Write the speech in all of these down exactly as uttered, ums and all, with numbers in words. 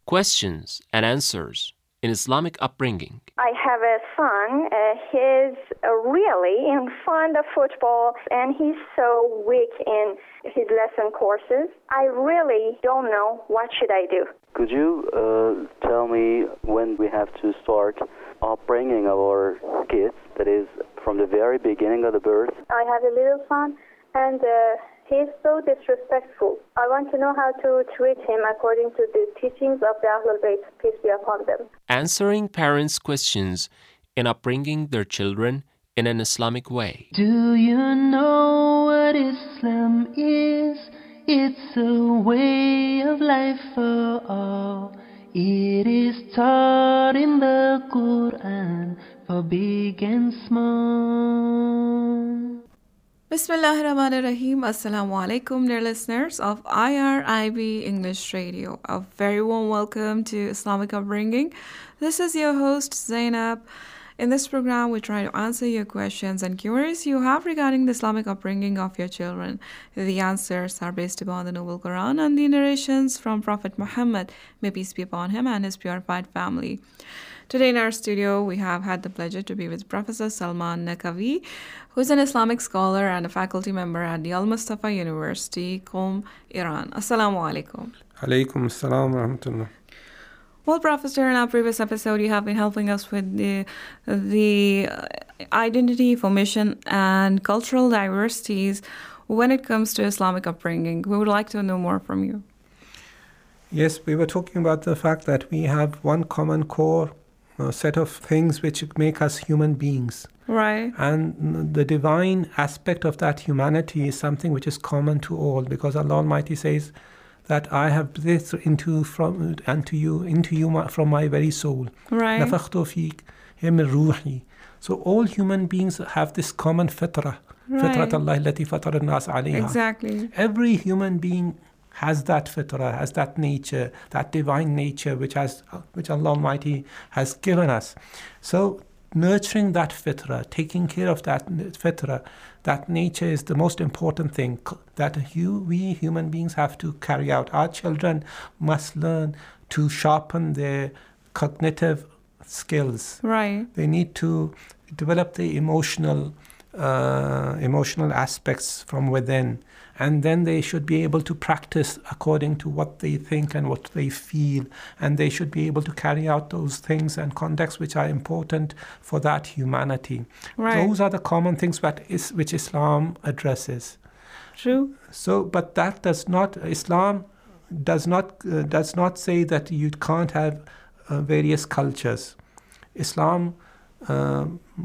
Questions and answers in Islamic upbringing. I have a son. Uh, he's uh, really in fond of football, and he's so weak in his lesson courses. I really don't know what should I do. Could you uh, tell me when we have to start upbringing our kids, that is, from the very beginning of the birth? I have a little son, and uh, he's so disrespectful. I want to know how to treat him according to the teachings of the Ahlul Bayt, peace be upon them. Answering parents' questions in upbringing their children in an Islamic way. Do you know what Islam is? It's a way of life for all. It is taught in the Quran for big and small. Bismillahir Rahmanir Rahim. Assalamu alaikum, dear listeners of I R I B English Radio. A very warm welcome to Islamic Upbringing. This is your host Zainab. In this program, we try to answer your questions and queries you have regarding the Islamic upbringing of your children. The answers are based upon the Noble Quran and the narrations from Prophet Muhammad, may peace be upon him and his purified family. Today in our studio, we have had the pleasure to be with Professor Salman Naqvi, who is an Islamic scholar and a faculty member at the Al-Mustafa University, Qom, Iran. Assalamu alaikum. Alaikum assalam wa rahmatullah. Well, Professor, in our previous episode, you have been helping us with the, the identity, formation, and cultural diversities when it comes to Islamic upbringing. We would like to know more from you. Yes, we were talking about the fact that we have one common core uh, set of things which make us human beings. Right. And the divine aspect of that humanity is something which is common to all, because Allah Almighty says that I have breathed into from unto you into you my, from my very soul. Right. Nafakhtu feek min ruhi. So all human beings have this common fitrah. Right. Fitrat Allah allati fatara an-nas alayha. Exactly. Every human being has that fitrah, has that nature, that divine nature which has which Allah Almighty has given us. So nurturing that fitrah, taking care of that fitrah, that nature is the most important thing that you, we human beings have to carry out. Our children must learn to sharpen their cognitive skills. Right. They need to develop the emotional, uh, emotional aspects from within. And then they should be able to practice according to what they think and what they feel. And they should be able to carry out those things and conducts which are important for that humanity. Right. Those are the common things that is, which Islam addresses. True. So, but that does not, Islam does not, uh, does not say that you can't have uh, various cultures. Islam uh,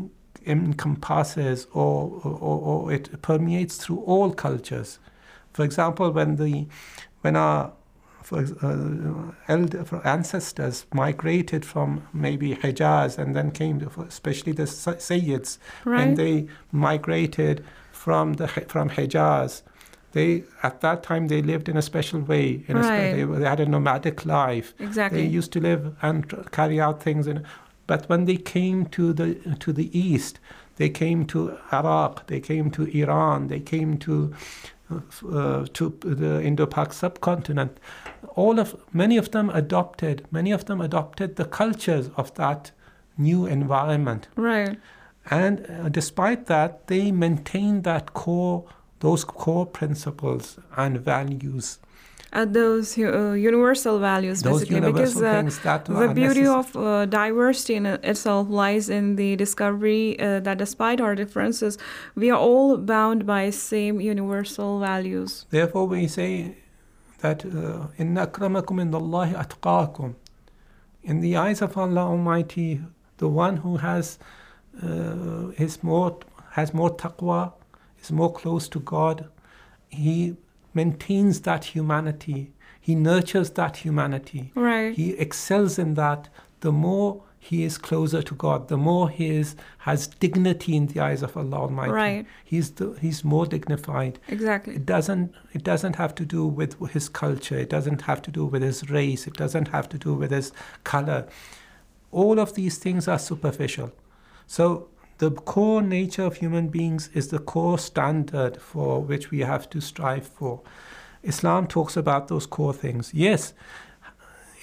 encompasses or, or, or it permeates through all cultures. For example, when the when our for, uh, elder, for ancestors migrated from maybe Hijaz and then came to, especially the Sayyids, right. when they migrated from the from Hijaz, they at that time they lived in a special way. In right. a, they, they had a nomadic life. Exactly. They used to live and carry out things in. But when they came to the to the east, they came to Iraq, they came to Iran, they came to uh, to the Indo-Pak subcontinent. All of many of them adopted many of them adopted the cultures of that new environment. Right. And uh, despite that, they maintained that core those core principles and values. Uh, those uh, universal values, those basically, universal because uh, things that the beauty necessary. of uh, diversity in itself lies in the discovery uh, that despite our differences, we are all bound by same universal values. Therefore, we say that inna akramakum indallahi atqakum. In the eyes of Allah Almighty, the one who has uh, is more has more taqwa, is more close to God, he maintains that humanity. He nurtures that humanity. Right. He excels in that. The more he is closer to God, the more he is, has dignity in the eyes of Allah Almighty. Right. He's the, he's more dignified. Exactly. It doesn't it doesn't have to do with his culture. It doesn't have to do with his race. It doesn't have to do with his color. All of these things are superficial. So the core nature of human beings is the core standard for which we have to strive for. Islam talks about those core things. Yes,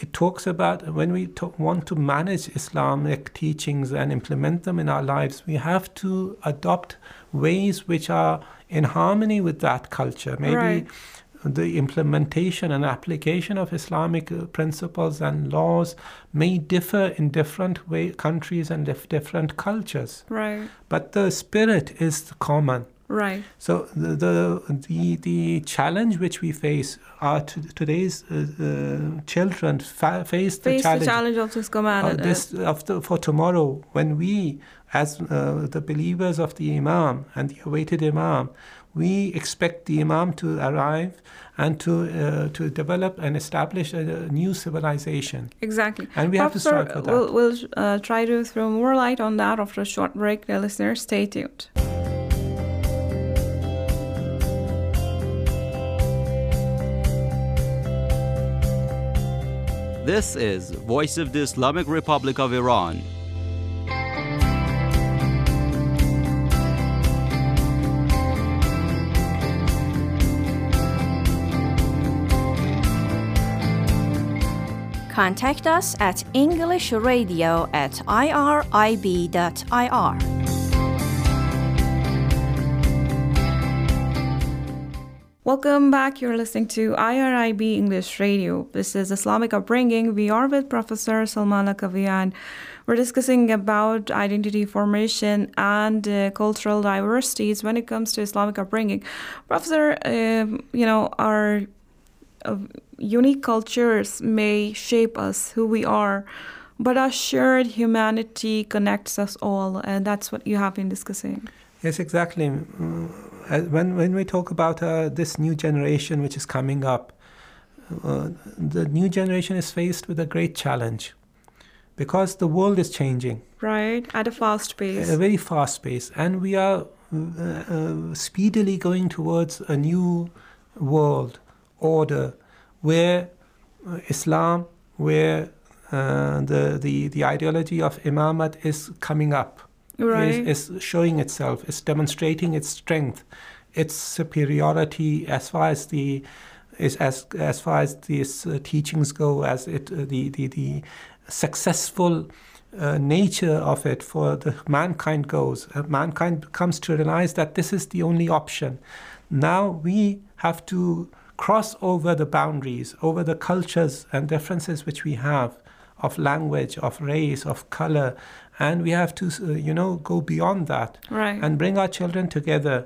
it talks about when we talk, want to manage Islamic teachings and implement them in our lives, we have to adopt ways which are in harmony with that culture. Maybe Right. the implementation and application of Islamic uh, principles and laws may differ in different way, countries and dif- different cultures. Right. But the spirit is common. Right. So the the the, the challenge which we face, are to, today's uh, uh, children fa- face the Face challenge, the challenge of this command. uh, this of the, for tomorrow, when we, as uh, the believers of the Imam and the awaited Imam, we expect the Imam to arrive and to uh, to develop and establish a, a new civilization. Exactly. And we have to Professor, strive for that. We'll, we'll uh, try to throw more light on that after a short break. Dear listeners, stay tuned. This is Voice of the Islamic Republic of Iran. Contact us at englishradio at irib dot I R. Welcome back. You're listening to I R I B English Radio. This is Islamic Upbringing. We are with Professor Salman Lakavia, and we're discussing about identity formation and uh, cultural diversities when it comes to Islamic upbringing. Professor, um, you know, our uh, unique cultures may shape us, who we are, but our shared humanity connects us all, and that's what you have been discussing. Yes, exactly. Mm, uh, When when we talk about uh, this new generation which is coming up, uh, the new generation is faced with a great challenge because the world is changing Right, at a fast pace. at a very fast pace, and we are uh, uh, speedily going towards a new world order where uh, Islam, where uh, the, the, the ideology of imamat is coming up. Right. Is, is showing itself, is demonstrating its strength, its superiority as far as the is as as far as these uh, teachings go, as it uh, the the the successful uh, nature of it for the mankind goes. Uh, mankind comes to realize that this is the only option. Now we have to cross over the boundaries, over the cultures and differences which we have of language, of race, of color, and we have to, uh, you know, go beyond that Right. and bring our children together.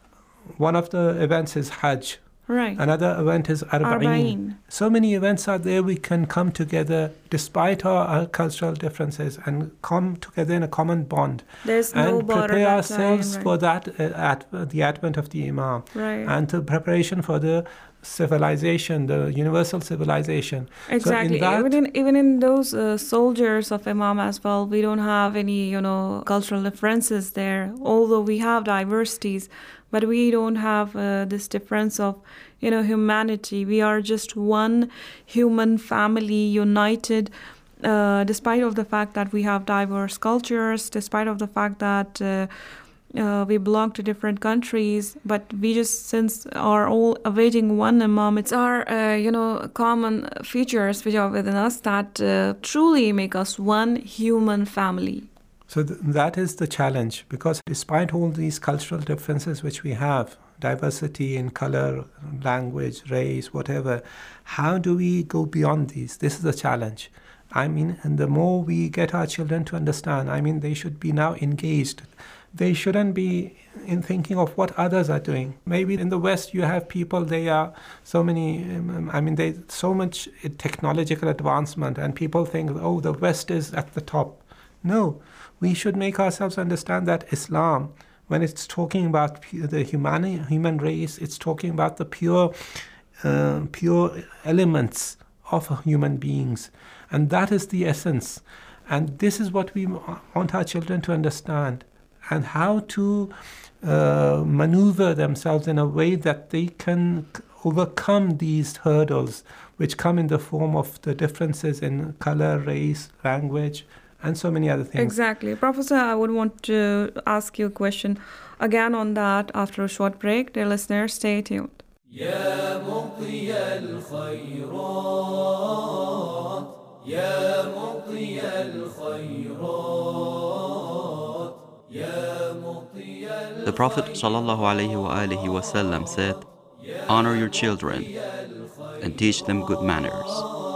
One of the events is Hajj. Right. Another event is Arba'een. Arba'een. So many events are there. We can come together despite our, our cultural differences and come together in a common bond There's no and border prepare that ourselves time, for right. that uh, at the advent of the Imam Right. and the preparation for the civilization, the universal civilization. Exactly. So in that, even in even in those uh, soldiers of Imam as well, we don't have any, you know, cultural differences there. Although we have diversities, but we don't have uh, this difference of, you know, humanity. We are just one human family united. Uh, despite of the fact that we have diverse cultures, despite of the fact that uh, uh, we belong to different countries, but we just since are all awaiting one Imam, it's our uh, you know common features which are within us that uh, truly make us one human family. So th- that is the challenge, because despite all these cultural differences which we have, diversity in color, language, race, whatever, how do we go beyond these? This is the challenge. I mean, and the more we get our children to understand, I mean, they should be now engaged. They shouldn't be in thinking of what others are doing. Maybe in the West you have people, they are so many, um, I mean, they so much technological advancement, and people think, oh, the West is at the top. No, we should make ourselves understand that Islam, when it's talking about pu- the human human race, it's talking about the pure, uh, pure elements of human beings, and that is the essence. And this is what we want our children to understand, and how to uh, maneuver themselves in a way that they can overcome these hurdles, which come in the form of the differences in color, race, language, and so many other things. Exactly. Professor, I would want to ask you a question again on that after a short break. Dear listeners, stay tuned. يا مضي الخيرات The Prophet ﷺ said, honor your children and teach them good manners.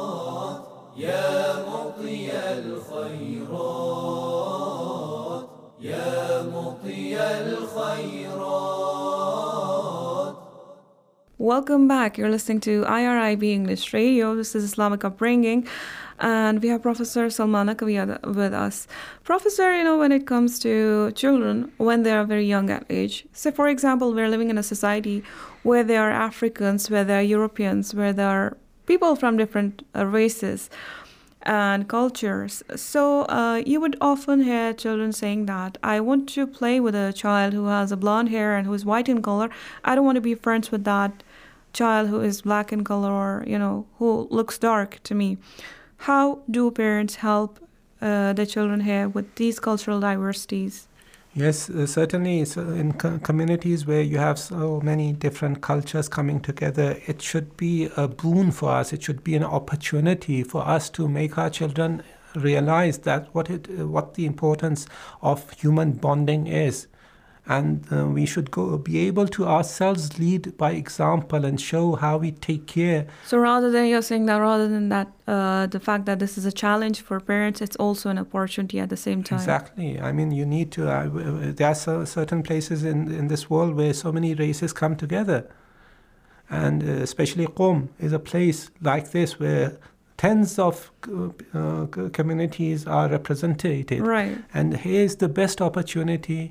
Welcome back. You're listening to I R I B English Radio. This is Islamic Upbringing. And we have Professor Salman Naqvi with us. Professor, you know, when it comes to children, when they are very young at age, say, for example, we're living in a society where there are Africans, where there are Europeans, where there are people from different uh, races and cultures. So uh, you would often hear children saying that, I want to play with a child who has a blonde hair and who is white in color. I don't want to be friends with that child who is black in color or, you know, who looks dark to me. How do parents help uh, the children here with these cultural diversities? Yes, uh, certainly. So in co- communities where you have so many different cultures coming together, it should be a boon for us. It should be an opportunity for us to make our children realize that what it, uh, what the importance of human bonding is. And uh, we should go be able to ourselves lead by example and show how we take care. So rather than you're saying that, rather than that, uh, the fact that this is a challenge for parents, it's also an opportunity at the same time. Exactly. I mean, you need to. Uh, there are so, certain places in in this world where so many races come together, and uh, especially Qom is a place like this where tens of uh, communities are represented. Right. And here's the best opportunity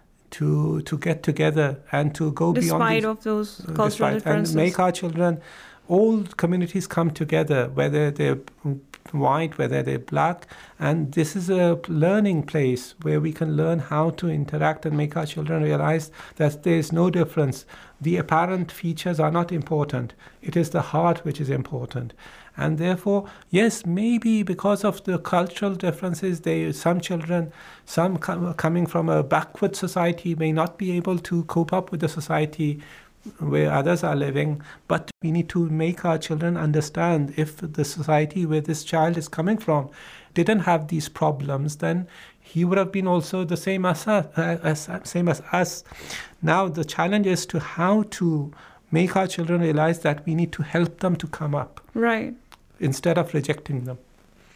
to to get together and to go despite beyond these, of those uh, cultural despite, differences. And make our children, all communities come together, whether they're white, whether they're black, and this is a learning place where we can learn how to interact and make our children realize that there is no difference. The apparent features are not important. It is the heart which is important. And therefore, yes, maybe because of the cultural differences, they, some children, some com- coming from a backward society may not be able to cope up with the society where others are living. But we need to make our children understand if the society where this child is coming from didn't have these problems, then he would have been also the same as us. As, same as us. Now the challenge is to how to make our children realize that we need to help them to come up. Right. Instead of rejecting them.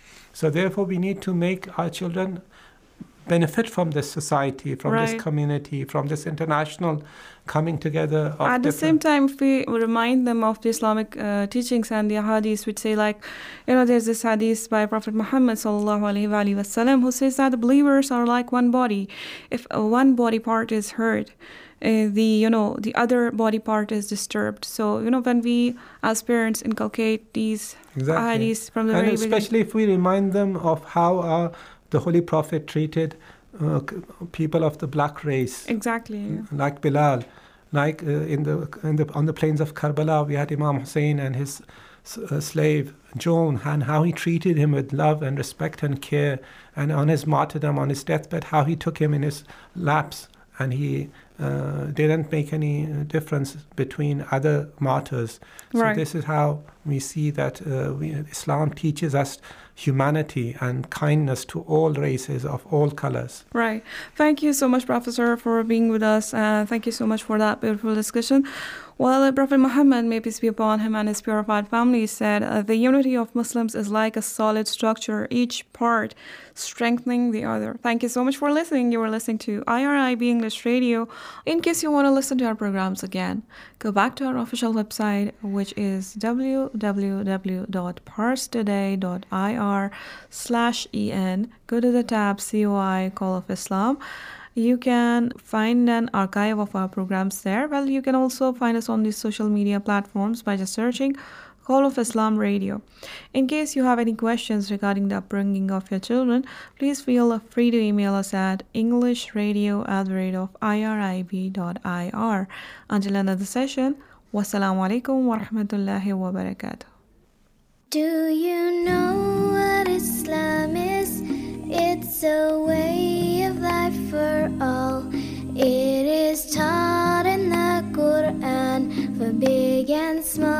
So therefore we need to make our children benefit from this society, from right. this community, from this international coming together. Of At the same time, if we remind them of the Islamic uh, teachings and the hadiths, which say like, you know, there's this hadith by Prophet Muhammad sallallahu alaihi wasallam who says that the believers are like one body. If uh, one body part is hurt, Uh, the you know the other body part is disturbed. So you know when we as parents inculcate these exactly. hadiths from the and very especially beginning. if we remind them of how uh, the Holy Prophet treated uh, people of the black race, exactly, like Bilal, like uh, in the in the on the plains of Karbala, we had Imam Hussein and his uh, slave Joan, and how he treated him with love and respect and care, and on his martyrdom, on his deathbed, how he took him in his laps. And he uh, didn't make any difference between other martyrs. So right. this is how we see that uh, we, Islam teaches us humanity and kindness to all races of all colors. Right. Thank you so much, Professor, for being with us. Uh, thank you so much for that beautiful discussion. Well, uh, Prophet Muhammad, may peace be upon him, and his purified family said, uh, the unity of Muslims is like a solid structure, each part strengthening the other. Thank you so much for listening. You were listening to I R I B English Radio. In case you want to listen to our programs again, go back to our official website, which is w w w dot parstoday dot i r slash e n. Go to the tab C O I, Call of Islam. You can find an archive of our programs there. Well, you can also find us on these social media platforms by just searching Call of Islam Radio. In case you have any questions regarding the upbringing of your children, please feel free to email us at englishradio at the rate of irib dot i r. Until another session, wassalamu alaikum wa rahmatullahi wa barakatuh. Do you know what Islam is? It's a way of life for all. It is taught in the Quran for big and small.